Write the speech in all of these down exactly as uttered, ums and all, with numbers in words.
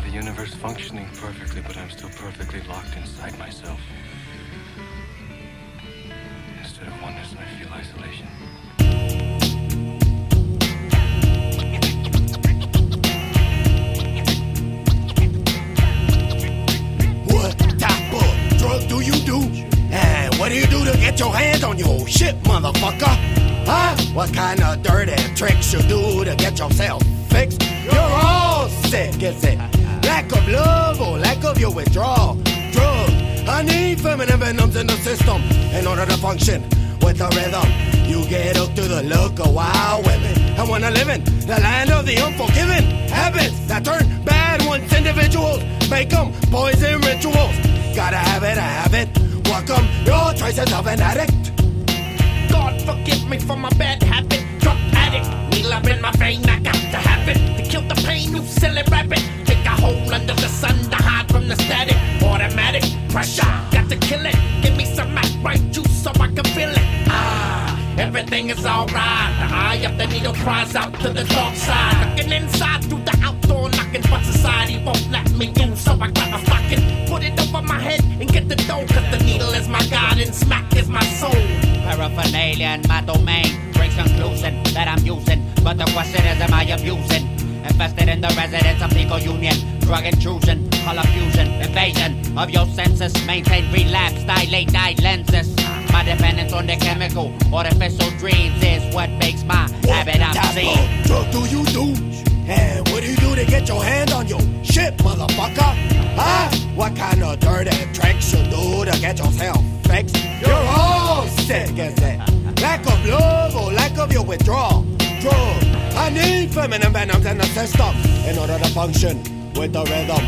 the universe functioning perfectly, but I'm still perfectly locked inside myself. Instead of oneness, I feel isolation. What type of drug do you do? And what do you do to get your hands on your shit, motherfucker? Huh? What kind of dirty tricks you do to get yourself fixed? You're all sick, is it? Lack of love or lack of your withdrawal? Drug. I need feminine venoms in the system in order to function with the rhythm. You get hooked to the look of wild women and wanna live in the land of the unforgiven. Habits that turn bad once individuals make them poison rituals. Gotta have it, I have it. Welcome your traces of an addict. God forgive me for my bad habit. Drug addict, needle up in my vein, I got to have it. To kill the pain, you silly rabbit. Take a hole under the sun to hide from the static. Automatic pressure, got to kill it. Give me some Mac right juice so I can feel it. Ah, everything is alright. The eye of the needle cries out to the dark side. Looking inside through the outdoor knocking, but society won't let me in. So I grab a stocking, put it over my head and get the dough. Cause the needle is my god and smack is my soul. Paraphernalia in my domain brings conclusion that I'm using, but the question is, am I abusing? Invested in the residents of Pico Union, drug intrusion, color fusion, invasion of your senses, maintain relapse, dilate eye lenses. My dependence on the chemical, artificial dreams is what makes my what habit obscene. What drug do you do? And what do you do to get your hands on your shit, motherfucker? Huh? What kind of dirty tricks you do to get yourself fixed? You're all sick, is it? Lack of love or lack of your withdrawal? Drug. I need feminine venoms in the system in order to function with the rhythm.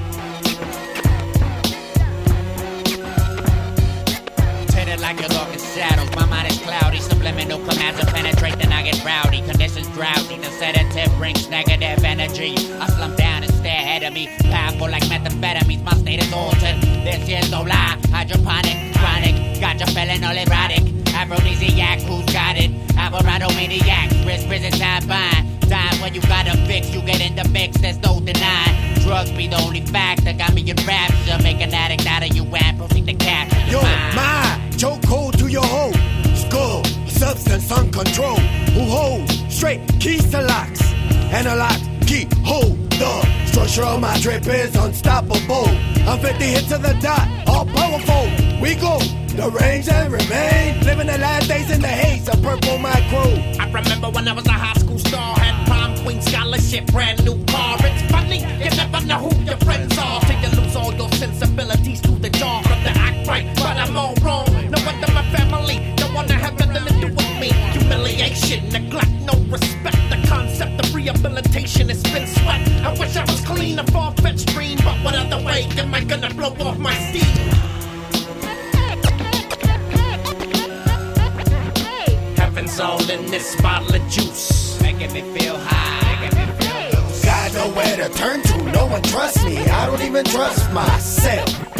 Tinted like your dark shadows, my mind is cloudy. Subliminal commands to penetrate, then I get rowdy. Conditions drowsy, the sedative brings negative energy. I slump down and stare ahead of me. Powerful like methamphetamines, my state is altered. This here's no lie, hydroponic, chronic. Got you feeling all erotic. Aphrodisiac, who's got it? Alvarado maniac, risk prison time bind. Time when you gotta fix, you get in the mix, there's no denying. Drugs be the only fact that got me in rapture. Make an addict out of you and proceed to capture your Yo, mind. my choke hold to your hoe. Skull, substance uncontrolled. Who holds straight keys to locks. And a lock, key, hold. The structure of my drip is unstoppable. I'm fifty hits to the dot, all powerful. We go, the range and remain. Living the last days in the haze of purple my crew. I remember when I was a high school star, had prom queen scholarship, brand new car. It's funny, you never know who your friends are till you lose all your sensibilities through the jar of the act right. But I'm all wrong. No wonder my family don't wanna have nothing to do with me. Humiliation, neglect, no respect. The concept of rehabilitation has been sweat. I wish I was clean, a far-fetched dream, but what other way am I gonna blow off my steam? Heaven's all in this bottle of juice, making me feel high, making me feel loose. Got nowhere to turn to, no one trusts me. I don't even trust myself.